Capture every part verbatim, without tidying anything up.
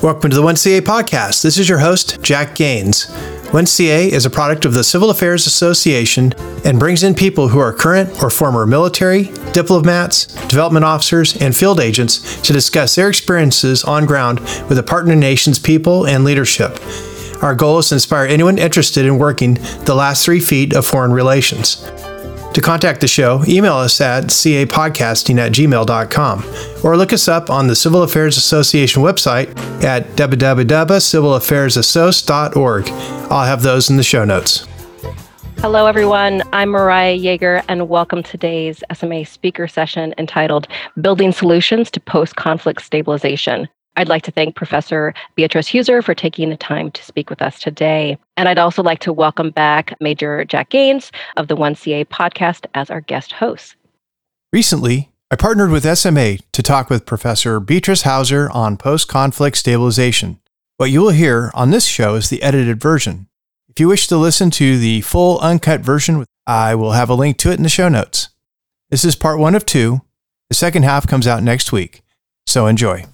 Welcome to the one C A podcast. This is your host, Jack Gaines. one C A is a product of the Civil Affairs Association and brings in people who are current or former military, diplomats, development officers, and field agents to discuss their experiences on ground with the partner nation's people and leadership. Our goal is to inspire anyone interested in working the last three feet of foreign relations. To contact the show, email us at c a podcasting at gmail dot com or look us up on the Civil Affairs Association website at w w w dot civil affairs assoc dot org. I'll have those in the show notes. Hello, everyone. I'm Mariah Yeager, and welcome to today's S M A speaker session entitled Building Solutions to Post-Conflict Stabilization. I'd like to thank Professor Beatrice Heuser for taking the time to speak with us today. And I'd also like to welcome back Major Jack Gaines of the one C A podcast as our guest host. Recently, I partnered with S M A to talk with Professor Beatrice Heuser on post-conflict stabilization. What you will hear on this show is the edited version. If you wish to listen to the full uncut version, I will have a link to it in the show notes. This is part one of two. The second half comes out next week, so enjoy.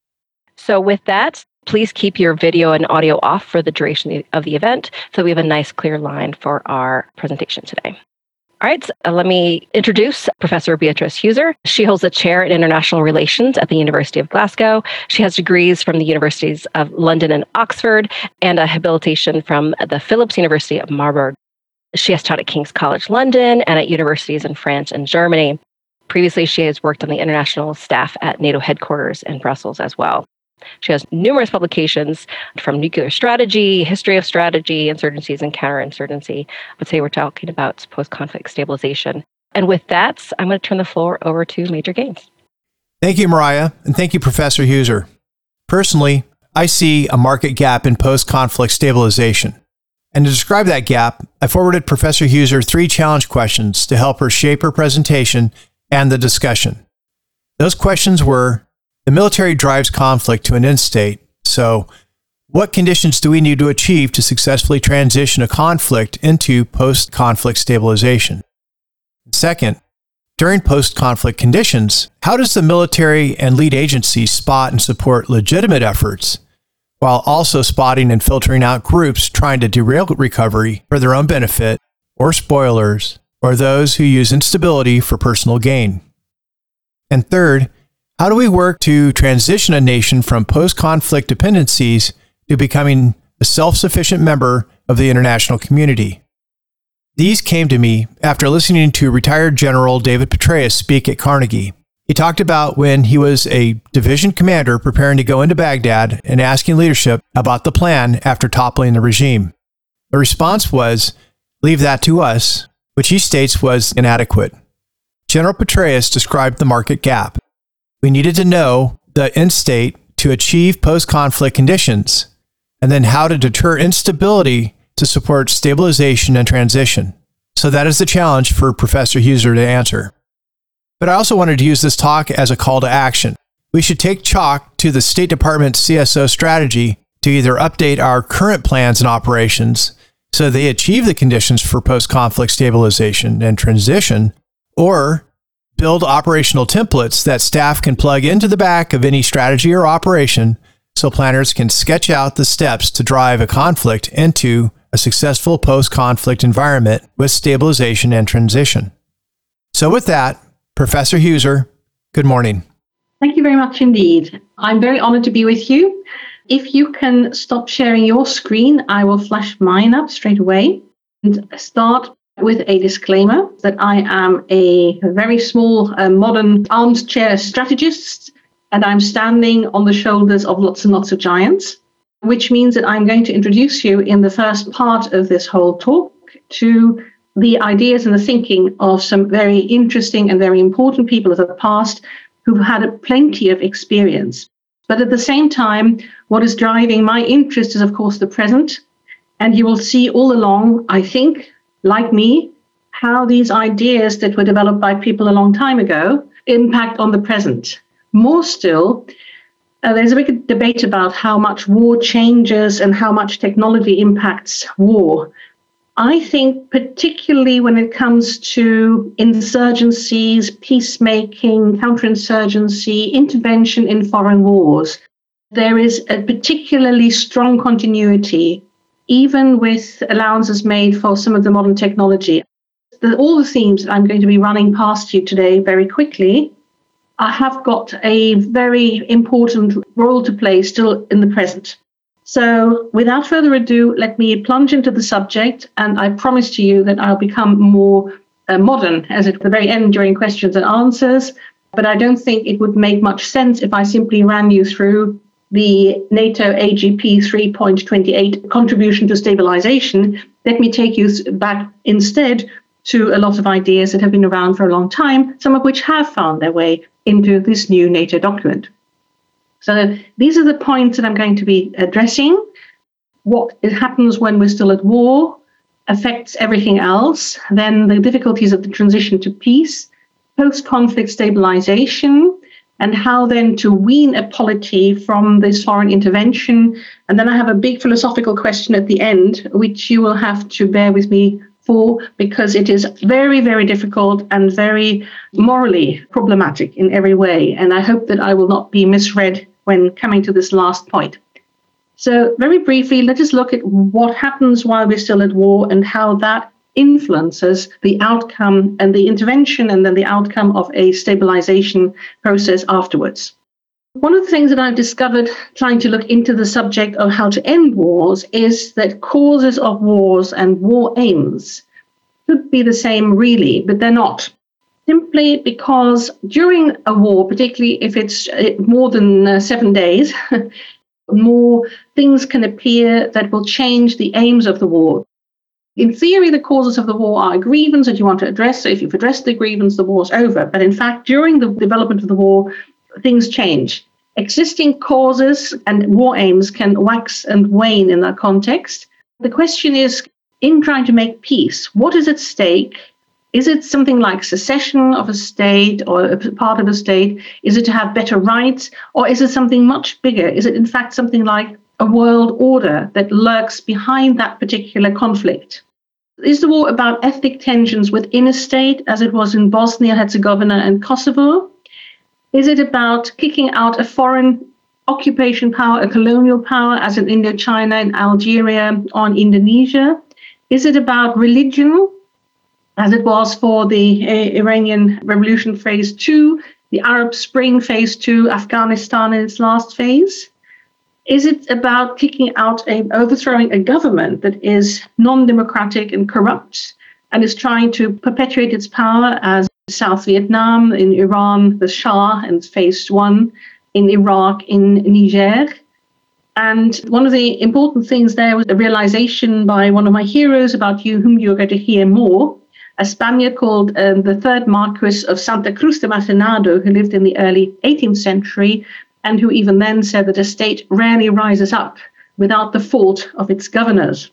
So with that, please keep your video and audio off for the duration of the event so we have a nice clear line for our presentation today. All right, so let me introduce Professor Beatrice Heuser. She holds a chair in international relations at the University of Glasgow. She has degrees from the Universities of London and Oxford and a habilitation from the Philipps University of Marburg. She has taught at King's College London and at universities in France and Germany. Previously, she has worked on the international staff at NATO headquarters in Brussels as well. She has numerous publications from nuclear strategy, history of strategy, insurgencies, and counterinsurgency. But today we're talking about post-conflict stabilization. And with that, I'm going to turn the floor over to Major Gaines. Thank you, Mariah, and thank you, Professor Heuser. Personally, I see a market gap in post-conflict stabilization. And to describe that gap, I forwarded Professor Heuser three challenge questions to help her shape her presentation and the discussion. Those questions were: the military drives conflict to an end state, so what conditions do we need to achieve to successfully transition a conflict into post-conflict stabilization? Second, during post-conflict conditions, how does the military and lead agencies spot and support legitimate efforts while also spotting and filtering out groups trying to derail recovery for their own benefit, or spoilers, or those who use instability for personal gain? And third, how do we work to transition a nation from post-conflict dependencies to becoming a self-sufficient member of the international community? These came to me after listening to retired General David Petraeus speak at Carnegie. He talked about when he was a division commander preparing to go into Baghdad and asking leadership about the plan after toppling the regime. The response was, "Leave that to us," which he states was inadequate. General Petraeus described the market gap. We needed to know the end state to achieve post-conflict conditions, and then how to deter instability to support stabilization and transition. So that is the challenge for Professor Heuser to answer. But I also wanted to use this talk as a call to action. We should take chalk to the State Department C S O strategy to either update our current plans and operations so they achieve the conditions for post-conflict stabilization and transition, or build operational templates that staff can plug into the back of any strategy or operation so planners can sketch out the steps to drive a conflict into a successful post-conflict environment with stabilization and transition. So with that, Professor Heuser, good morning. Thank you very much indeed. I'm very honored to be with you. If you can stop sharing your screen, I will flash mine up straight away and start with a disclaimer that I am a very small, uh, modern armchair strategist, and I'm standing on the shoulders of lots and lots of giants, which means that I'm going to introduce you in the first part of this whole talk to the ideas and the thinking of some very interesting and very important people of the past who've had plenty of experience. But at the same time, what is driving my interest is, of course, the present. And you will see all along, I think, like me, how these ideas that were developed by people a long time ago impact on the present. More still, uh, there's a big debate about how much war changes and how much technology impacts war. I think particularly when it comes to insurgencies, peacemaking, counterinsurgency, intervention in foreign wars, there is a particularly strong continuity, even with allowances made for some of the modern technology. The, all the themes that I'm going to be running past you today very quickly, I have got a very important role to play still in the present. So without further ado, let me plunge into the subject, and I promise to you that I'll become more uh, modern as at the very end during questions and answers, but I don't think it would make much sense if I simply ran you through the NATO A G P three point two eight contribution to stabilization. Let me take you back instead to a lot of ideas that have been around for a long time, some of which have found their way into this new NATO document. So these are the points that I'm going to be addressing. What happens when we're still at war affects everything else. Then the difficulties of the transition to peace, post-conflict stabilization, and how then to wean a polity from this foreign intervention. And then I have a big philosophical question at the end, which you will have to bear with me for, because it is very, very difficult and very morally problematic in every way. And I hope that I will not be misread when coming to this last point. So very briefly, let us look at what happens while we're still at war and how that influences the outcome and the intervention and then the outcome of a stabilization process afterwards. One of the things that I've discovered trying to look into the subject of how to end wars is that causes of wars and war aims could be the same really, but they're not. Simply because during a war, particularly if it's more than uh, seven days, more things can appear that will change the aims of the war. In theory, the causes of the war are a grievance that you want to address. So if you've addressed the grievance, the war's over. But in fact, during the development of the war, things change. Existing causes and war aims can wax and wane in that context. The question is, in trying to make peace, what is at stake? Is it something like secession of a state or a part of a state? Is it to have better rights? Or is it something much bigger? Is it in fact something like a world order that lurks behind that particular conflict? Is the war about ethnic tensions within a state, as it was in Bosnia-Herzegovina and Kosovo? Is it about kicking out a foreign occupation power, a colonial power, as in Indochina and Algeria or in Indonesia? Is it about religion, as it was for the uh, Iranian Revolution Phase two, the Arab Spring Phase two, Afghanistan in its last phase? Is it about kicking out, a, overthrowing a government that is non-democratic and corrupt and is trying to perpetuate its power, as South Vietnam, in Iran, the Shah in Phase one, in Iraq, in Niger? And one of the important things there was a realization by one of my heroes about you, whom you're going to hear more, a Spaniard called um, the third Marquis of Santa Cruz de Macenado, who lived in the early eighteenth century, and who even then said that a state rarely rises up without the fault of its governors.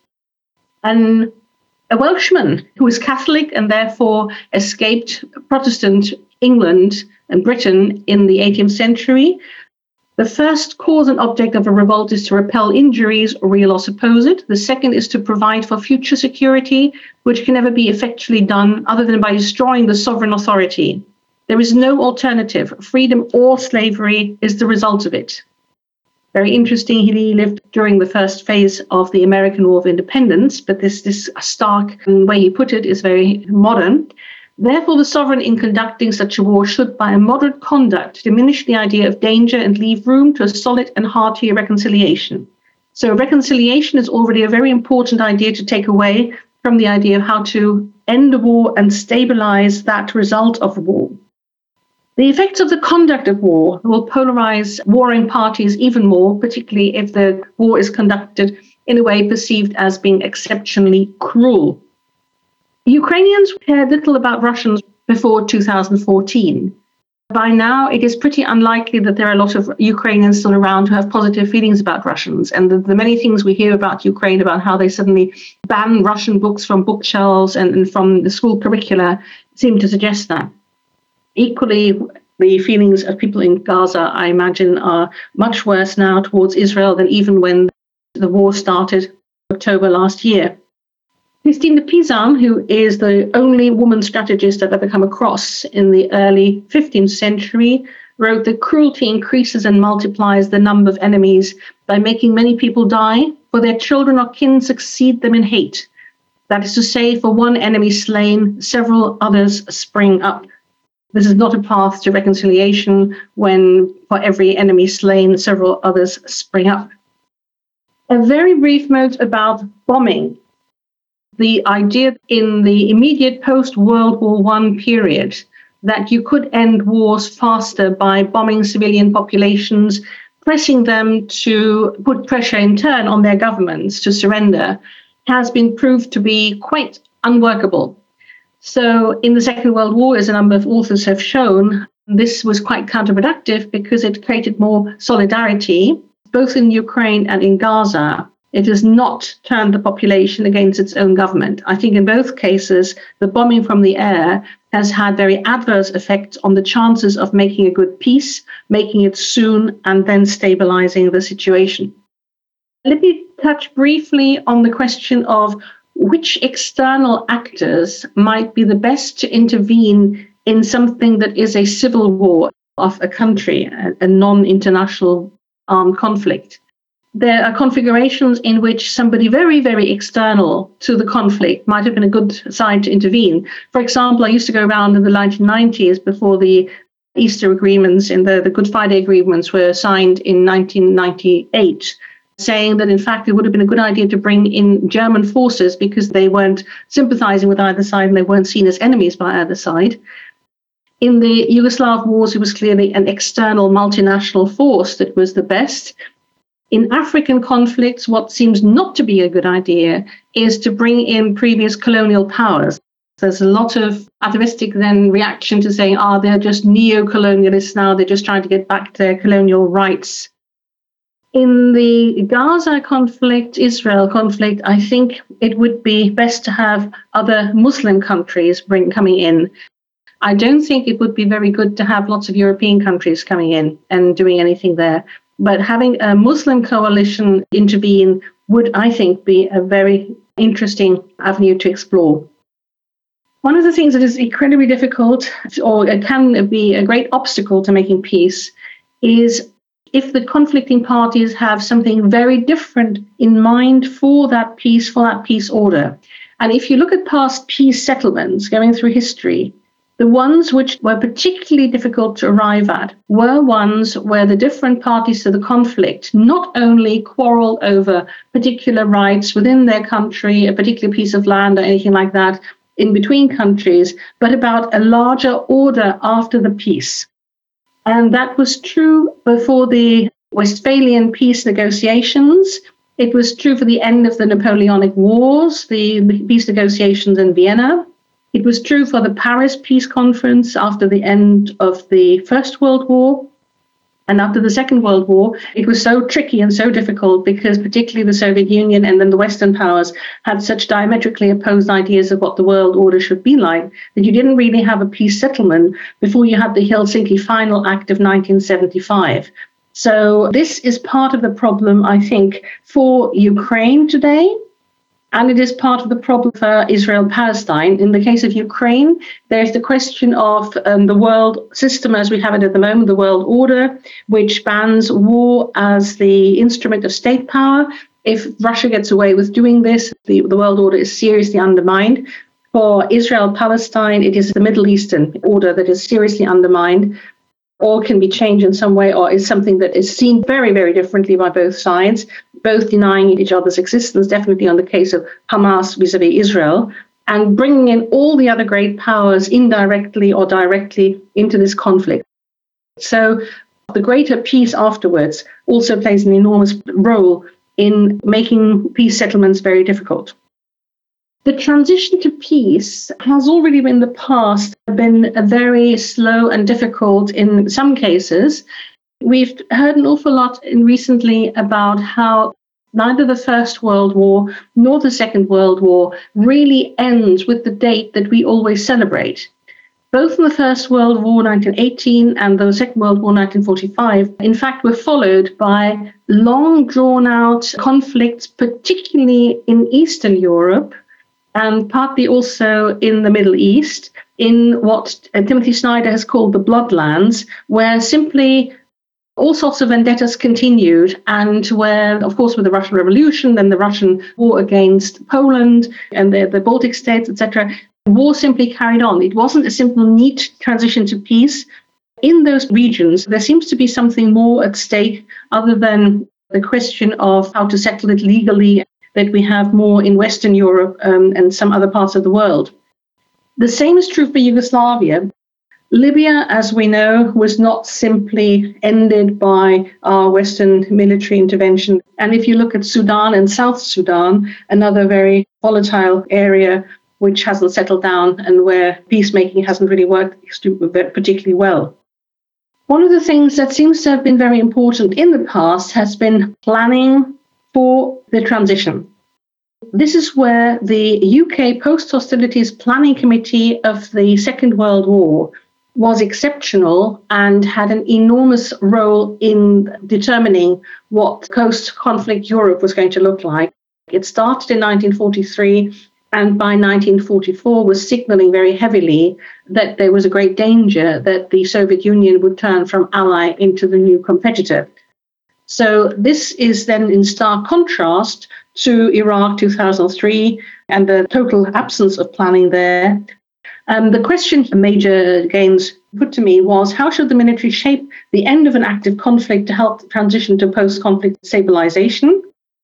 And a Welshman who was Catholic and therefore escaped Protestant England and Britain in the eighteenth century. The first cause and object of a revolt is to repel injuries, real or supposed. The second is to provide for future security, which can never be effectually done other than by destroying the sovereign authority. There is no alternative. Freedom or slavery is the result of it. Very interesting, he lived during the first phase of the American War of Independence, but this, this stark way he put it is very modern. Therefore, the sovereign in conducting such a war should, by a moderate conduct, diminish the idea of danger and leave room to a solid and hearty reconciliation. So reconciliation is already a very important idea to take away from the idea of how to end a war and stabilize that result of war. The effects of the conduct of war will polarize warring parties even more, particularly if the war is conducted in a way perceived as being exceptionally cruel. Ukrainians cared little about Russians before two thousand fourteen. By now, it is pretty unlikely that there are a lot of Ukrainians still around who have positive feelings about Russians. And the, the many things we hear about Ukraine, about how they suddenly ban Russian books from bookshelves and, and from the school curricula, seem to suggest that. Equally, the feelings of people in Gaza, I imagine, are much worse now towards Israel than even when the war started in October last year. Christine de Pizan, who is the only woman strategist I've ever come across in the early fifteenth century, wrote that cruelty increases and multiplies the number of enemies by making many people die, for their children or kin succeed them in hate. That is to say, for one enemy slain, several others spring up. This is not a path to reconciliation when for every enemy slain, several others spring up. A very brief note about bombing. The idea in the immediate post-World War One period that you could end wars faster by bombing civilian populations, pressing them to put pressure in turn on their governments to surrender, has been proved to be quite unworkable. So in the Second World War, as a number of authors have shown, this was quite counterproductive because it created more solidarity, both in Ukraine and in Gaza. It has not turned the population against its own government. I think in both cases, the bombing from the air has had very adverse effects on the chances of making a good peace, making it soon, and then stabilizing the situation. Let me touch briefly on the question of which external actors might be the best to intervene in something that is a civil war of a country, a, a non-international armed conflict. There are configurations in which somebody very, very external to the conflict might have been a good side to intervene. For example, I used to go around in the nineteen nineties before the Easter agreements and the, the Good Friday agreements were signed in nineteen ninety-eight, saying that, in fact, it would have been a good idea to bring in German forces because they weren't sympathizing with either side and they weren't seen as enemies by either side. In the Yugoslav wars, it was clearly an external multinational force that was the best. In African conflicts, what seems not to be a good idea is to bring in previous colonial powers. There's a lot of atavistic then reaction to saying, ah, oh, they're just neo-colonialists now, they're just trying to get back their colonial rights. In the Gaza conflict, Israel conflict, I think it would be best to have other Muslim countries bring coming in. I don't think it would be very good to have lots of European countries coming in and doing anything there. But having a Muslim coalition intervene would, I think, be a very interesting avenue to explore. One of the things that is incredibly difficult, or it can be a great obstacle to making peace, is if the conflicting parties have something very different in mind for that peace, for that peace order. And if you look at past peace settlements going through history, the ones which were particularly difficult to arrive at were ones where the different parties to the conflict not only quarreled over particular rights within their country, a particular piece of land or anything like that in between countries, but about a larger order after the peace. And that was true before the Westphalian peace negotiations. It was true for the end of the Napoleonic Wars, the peace negotiations in Vienna. It was true for the Paris Peace Conference after the end of the First World War. And after the Second World War, it was so tricky and so difficult because particularly the Soviet Union and then the Western powers had such diametrically opposed ideas of what the world order should be like that you didn't really have a peace settlement before you had the Helsinki Final Act of nineteen seventy-five. So this is part of the problem, I think, for Ukraine today. And it is part of the problem for Israel-Palestine. In the case of Ukraine, there's the question of um, the world system as we have it at the moment, the world order, which bans war as the instrument of state power. If Russia gets away with doing this, the, the world order is seriously undermined. For Israel-Palestine, it is the Middle Eastern order that is seriously undermined, or can be changed in some way, or is something that is seen very, very differently by both sides, both denying each other's existence, definitely on the case of Hamas vis-a-vis Israel, and bringing in all the other great powers indirectly or directly into this conflict. So the greater peace afterwards also plays an enormous role in making peace settlements very difficult. The transition to peace has already in the past been very slow and difficult in some cases. We've heard an awful lot in recently about how neither the First World War nor the Second World War really ends with the date that we always celebrate. Both in the First World War, nineteen eighteen, and the Second World War, nineteen forty-five, in fact, were followed by long drawn-out conflicts, particularly in Eastern Europe, and partly also in the Middle East, in what uh, Timothy Snyder has called the Bloodlands, where simply all sorts of vendettas continued, and where, of course, with the Russian Revolution, then the Russian war against Poland and the, the Baltic states, et cetera, the war simply carried on. It wasn't a simple, neat transition to peace. In those regions, there seems to be something more at stake other than the question of how to settle it legally that we have more in Western Europe um, and some other parts of the world. The same is true for Yugoslavia. Libya, as we know, was not simply ended by our Western military intervention. And if you look at Sudan and South Sudan, another very volatile area which hasn't settled down and where peacemaking hasn't really worked particularly well. One of the things that seems to have been very important in the past has been planning for the transition. This is where the U K Post-Hostilities Planning Committee of the Second World War was exceptional and had an enormous role in determining what post-conflict Europe was going to look like. It started in nineteen forty-three and by nineteen forty-four was signaling very heavily that there was a great danger that the Soviet Union would turn from ally into the new competitor. So this is then in stark contrast to Iraq two thousand three and the total absence of planning there. Um, the question Major Gaines put to me was, how should the military shape the end of an active conflict to help transition to post-conflict stabilization?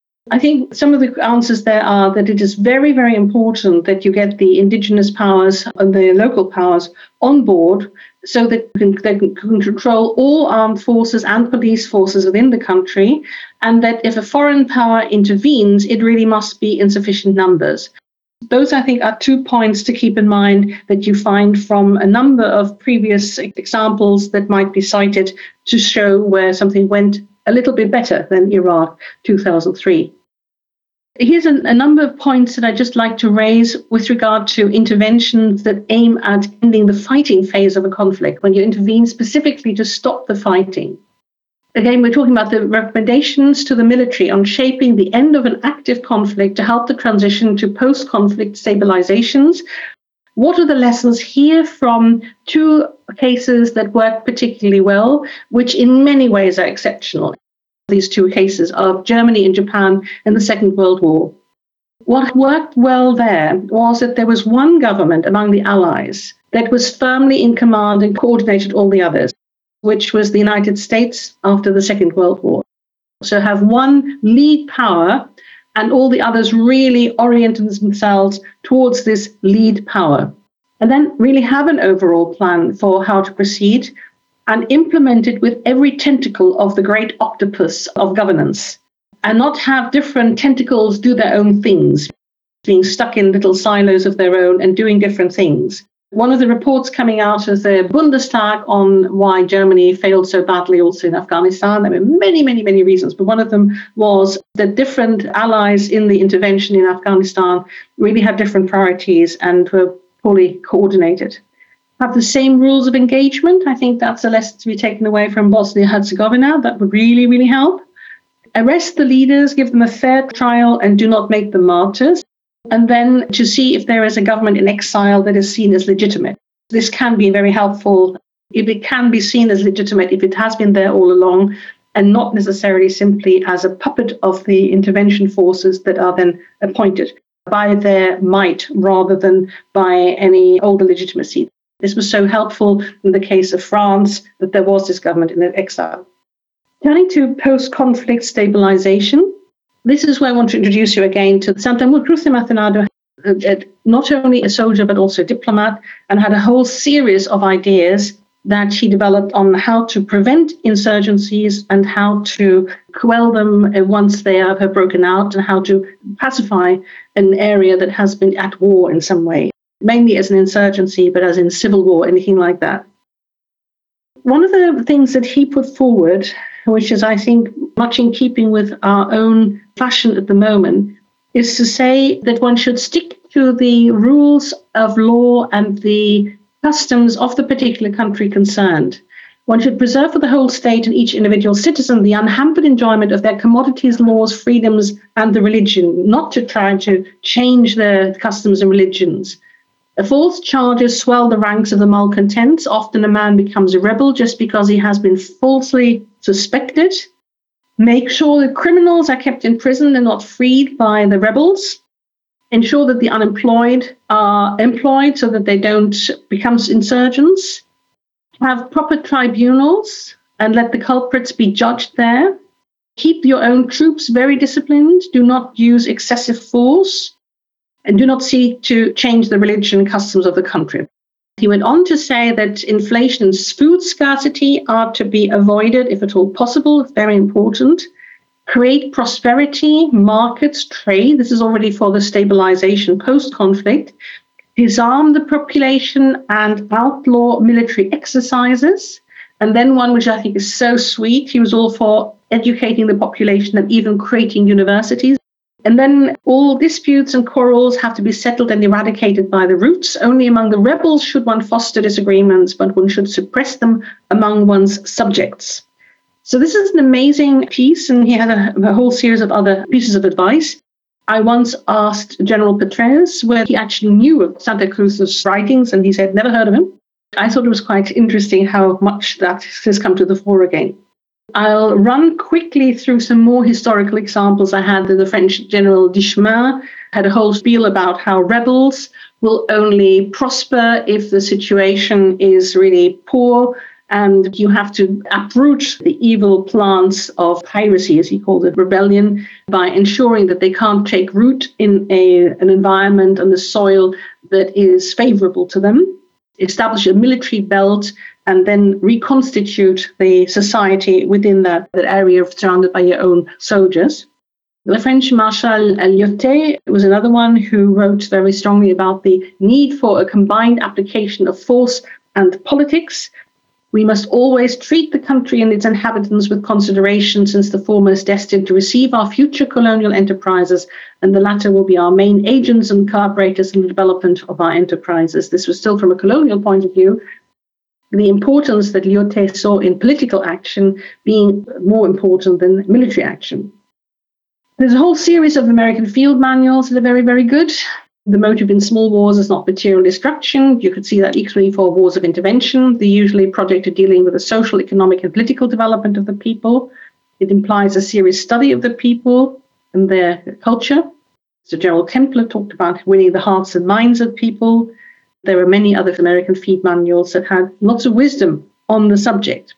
I think some of the answers there are that it is very, very important that you get the indigenous powers and the local powers on board so that you can, they can control all armed forces and police forces within the country, and that if a foreign power intervenes, it really must be in sufficient numbers. Those, I think, are two points to keep in mind that you find from a number of previous examples that might be cited to show where something went a little bit better than Iraq two thousand three. Here's a, a number of points that I'd just like to raise with regard to interventions that aim at ending the fighting phase of a conflict, when you intervene specifically to stop the fighting. Again, we're talking about the recommendations to the military on shaping the end of an active conflict to help the transition to post-conflict stabilizations. What are the lessons here from two cases that work particularly well, which in many ways are exceptional? These two cases of Germany and Japan in the Second World War. What worked well there was that there was one government among the Allies that was firmly in command and coordinated all the others, which was the United States after the Second World War. So have one lead power and all the others really oriented themselves towards this lead power. And then really have an overall plan for how to proceed and implement it with every tentacle of the great octopus of governance, and not have different tentacles do their own things, being stuck in little silos of their own and doing different things. One of the reports coming out of the Bundestag on why Germany failed so badly also in Afghanistan, there were many, many, many reasons, but one of them was that different allies in the intervention in Afghanistan really had different priorities and were poorly coordinated. Have the same rules of engagement. I think that's a lesson to be taken away from Bosnia-Herzegovina. That would really, really help. Arrest the leaders, give them a fair trial, and do not make them martyrs. And then to see if there is a government in exile that is seen as legitimate. This can be very helpful if it can be seen as legitimate, if it has been there all along, and not necessarily simply as a puppet of the intervention forces that are then appointed by their might rather than by any older legitimacy. This was so helpful in the case of France that there was this government in exile. Turning to post-conflict stabilization, this is where I want to introduce you again to Santamur Kruthemathonado, not only a soldier but also a diplomat, and had a whole series of ideas that he developed on how to prevent insurgencies and how to quell them once they have broken out, and how to pacify an area that has been at war in some way, mainly as an insurgency, but as in civil war, anything like that. One of the things that he put forward, which is, I think, much in keeping with our own fashion at the moment, is to say that one should stick to the rules of law and the customs of the particular country concerned. One should preserve for the whole state and each individual citizen the unhampered enjoyment of their commodities, laws, freedoms, and the religion, not to try to change their customs and religions. False charges swell the ranks of the malcontents. Often a man becomes a rebel just because he has been falsely suspected. Make sure that criminals are kept in prison and not freed by the rebels. Ensure that the unemployed are employed so that they don't become insurgents. Have proper tribunals and let the culprits be judged there. Keep your own troops very disciplined. Do not use excessive force. And do not seek to change the religion and customs of the country. He went on to say that inflation and food scarcity are to be avoided if at all possible. Very important. Create prosperity, markets, trade. This is already for the stabilization post-conflict. Disarm the population and outlaw military exercises. And then one which I think is so sweet. He was all for educating the population and even creating universities. And then all disputes and quarrels have to be settled and eradicated by the roots. Only among the rebels should one foster disagreements, but one should suppress them among one's subjects. So this is an amazing piece, and he had a, a whole series of other pieces of advice. I once asked General Petraeus whether he actually knew of Santa Cruz's writings, and he said never heard of him. I thought it was quite interesting how much that has come to the fore again. I'll run quickly through some more historical examples. I had the French General Duchemin had a whole spiel about how rebels will only prosper if the situation is really poor, and you have to uproot the evil plants of piracy, as he called it, rebellion, by ensuring that they can't take root in a, an environment and the soil that is favorable to them. Establish a military belt and then reconstitute the society within that, that area surrounded by your own soldiers. The French Marshal Lyautey was another one who wrote very strongly about the need for a combined application of force and politics. We must always treat the country and its inhabitants with consideration, since the former is destined to receive our future colonial enterprises, and the latter will be our main agents and collaborators in the development of our enterprises. This was still from a colonial point of view. The importance that Lyautey saw in political action being more important than military action. There's a whole series of American field manuals that are very, very good. The motive in small wars is not material destruction. You could see that equally for wars of intervention. They're usually projected dealing with the social, economic, and political development of the people. It implies a serious study of the people and their culture. So General Kempler talked about winning the hearts and minds of people. There are many other American field manuals that had lots of wisdom on the subject.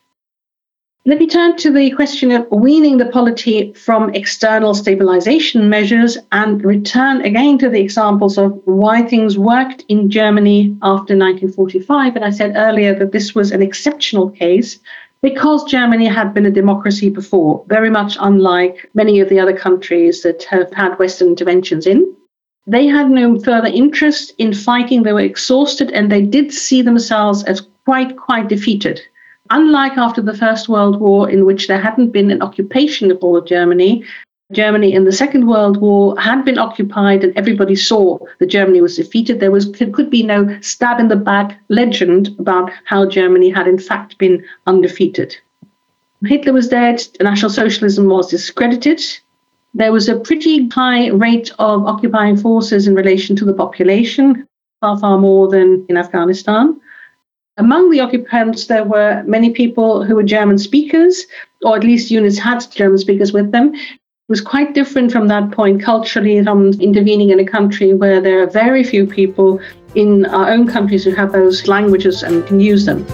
Let me turn to the question of weaning the polity from external stabilization measures and return again to the examples of why things worked in Germany after nineteen forty-five. And I said earlier that this was an exceptional case because Germany had been a democracy before, very much unlike many of the other countries that have had Western interventions in. They had no further interest in fighting. They were exhausted, and they did see themselves as quite, quite defeated. Unlike after the First World War, in which there hadn't been an occupation of all of Germany, Germany in the Second World War had been occupied, and everybody saw that Germany was defeated. There was could be no stab in the back legend about how Germany had in fact been undefeated. Hitler was dead. National Socialism was discredited. There was a pretty high rate of occupying forces in relation to the population, far, far more than in Afghanistan. Among the occupants, there were many people who were German speakers, or at least units had German speakers with them. It was quite different from that point culturally, from intervening in a country where there are very few people in our own countries who have those languages and can use them.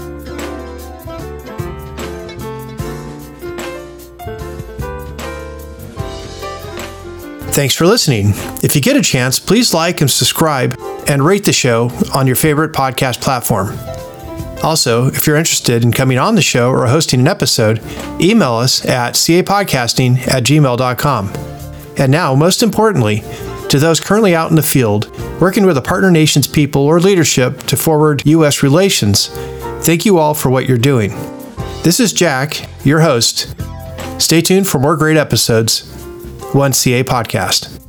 Thanks for listening. If you get a chance, please like and subscribe and rate the show on your favorite podcast platform. Also, if you're interested in coming on the show or hosting an episode, email us at capodcasting at gmail dot com. And now, most importantly, to those currently out in the field, working with a partner nation's people or leadership to forward U S relations, thank you all for what you're doing. This is Jack, your host. Stay tuned for more great episodes. One C A Podcast.